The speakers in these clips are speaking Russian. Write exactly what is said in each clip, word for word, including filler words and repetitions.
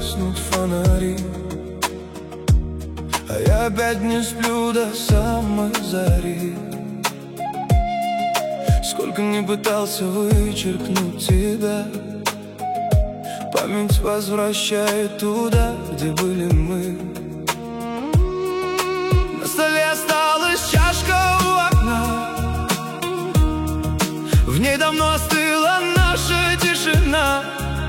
гаснут фонари, а я опять не сплю до самой зари. Сколько не пытался вычеркнуть тебя, память возвращает туда, где были мы. На столе осталась чашка у окна, в ней давно остыла наша тишина.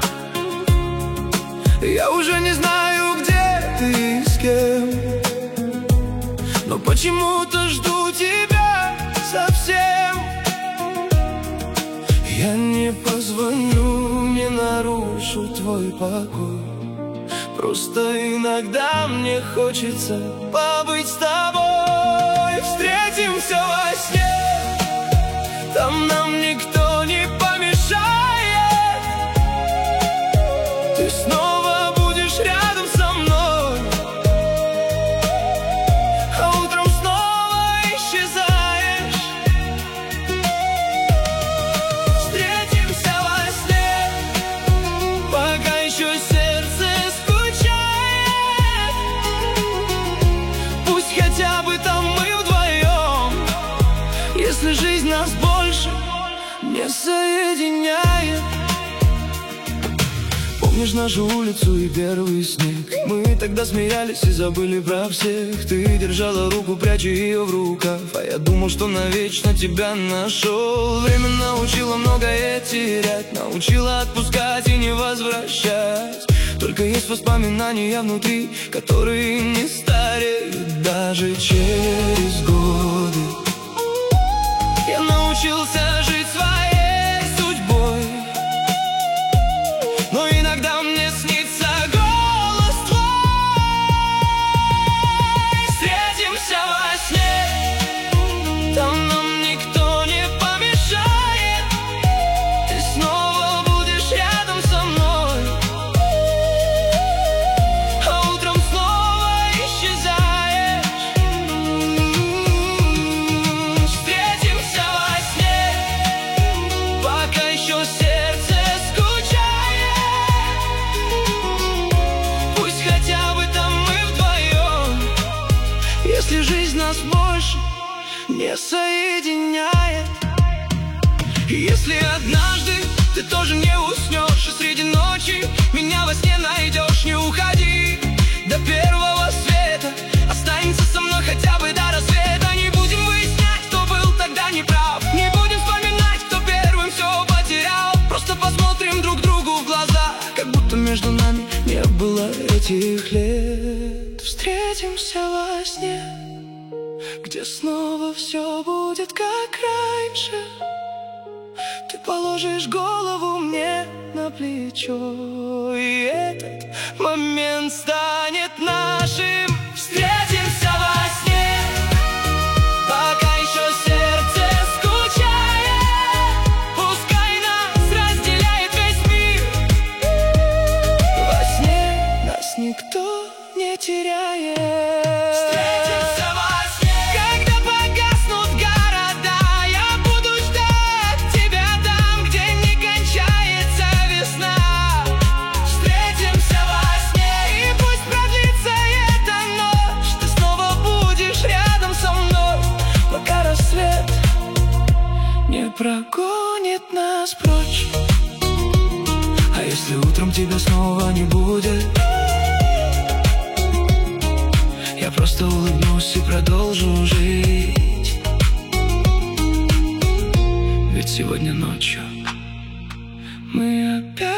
Я уже не знаю, где ты и с кем, но почему-то жду тебя совсем. Я не позвоню, не нарушу твой покой, просто иногда мне хочется побыть с тобой. Встретимся во сне, там нам никто не помешает. Ты снова будешь рядом со мной, а утром снова исчезаешь. Встретимся во сне, пока еще сердце скучает. Пусть хотя бы там мы вдвоем, если жизнь нас больше не соединяет. Помнишь нашу улицу и первый снег? Мы тогда смеялись и забыли про всех. Ты держала руку, пряча ее в рукав, а я думал, что навечно тебя нашел. Время научило многое терять, научило отпускать и не возвращать. Только есть воспоминания внутри, которые не стареют даже через годы. Я научился жить своей судьбой, но иногда мне снится голос твой. Встретимся во сне, там нам никто не помешает. Ты снова будешь рядом со мной, а утром снова исчезаешь. Встретимся во сне, пока еще сердце скучает. Пусть хотя бы там мы вдвоем, если жизнь нас больше не соединяет. И если однажды ты тоже не уснешь, и среди ночи меня во сне найдешь, не уходи до первого света, останься со мной хотя бы до рассвета. Не будем выяснять, кто был тогда неправ, не будем вспоминать, кто первым все потерял. Просто посмотрим друг другу в глаза, как будто между нами не было этих лет. Встретимся во сне, где снова все будет как раньше. Ты положишь голову мне на плечо, и этот момент станет нашим. Встретимся во сне, пока еще сердце скучает. Пускай нас разделяет весь мир, во сне нас никто не теряет. Встретимся во сне, когда погаснут города, я буду ждать тебя там, где не кончается весна. Встретимся во сне, и пусть продлится эта ночь, ты снова будешь рядом со мной, пока рассвет не прогонит нас прочь. А если утром тебя снова не будет, я просто улыбнусь и продолжу жить. Ведь сегодня ночью мы опять